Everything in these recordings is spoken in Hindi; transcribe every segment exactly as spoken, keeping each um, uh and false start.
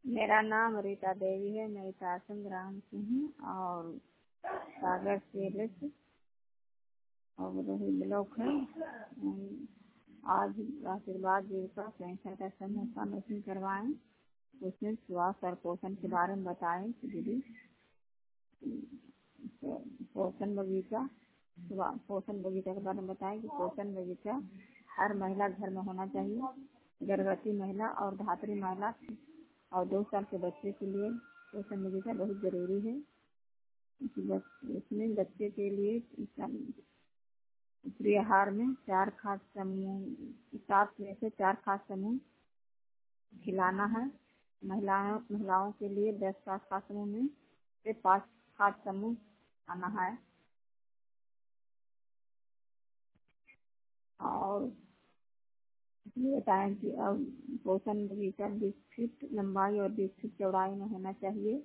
मेरा नाम रीता देवी है। मैं इटारसन ग्राम से हूँ और सागर से और वही ब्लॉक है। अम, आज आशीर्वाद जीविका पेंशन का समूह का मीटिंग करवाएं। उसमें स्वास्थ्य और पोषण के बारे में बताएं कि दीदी पोषण बगीचा स्वा- पोषण बगीचा के बारे में बताएं कि पोषण बगीचा हर महिला घर में होना चाहिए। गर्भवती महिला और धात्री महिला और दो साल के बच्चे के लिए पोषण बगीचा बहुत जरूरी है। इसमें बच्चे के लिए ऊपरी आहार में चार खाद्य समूह सात में से चार खाद्य समूह खिलाना है। महिलाओं महिलाओं के लिए दस खाद्य समूह में से पाँच खाद्य समूह खाना है। और ये बताएं कि अब पोषण बगीचा बीस फीट लंबाई और बीस फीट चौड़ाई में होना चाहिए।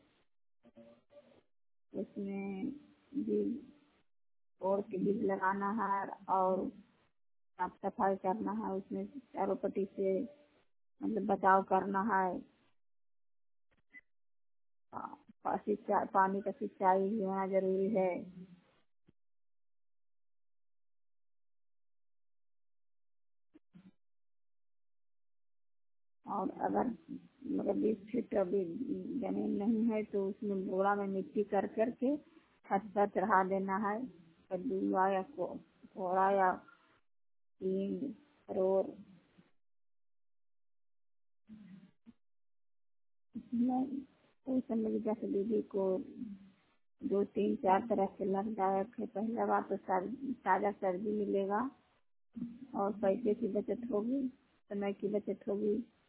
उसमें बीज और के बीज लगाना है और साफ सफाई करना है। उसमें चारों पट्टी से मतलब बचाव करना है। पा- सिंचाई पानी का सिंचाई भी होना जरूरी है। और अगर मतलब बीस फीट अभी जमीन नहीं है तो उसमें बोरा में मिट्टी कर करके छत पर चढ़ा देना है। कद्दूआ या को- कोहड़ा या हींग रोर इसमें पोषण बगीचा से दीदी को दो तीन चार तरह के लाभदायक है। पहला बात तो सा- ताजा सब्जी मिलेगा और पैसे की बचत होगी, समय की बचत होगी।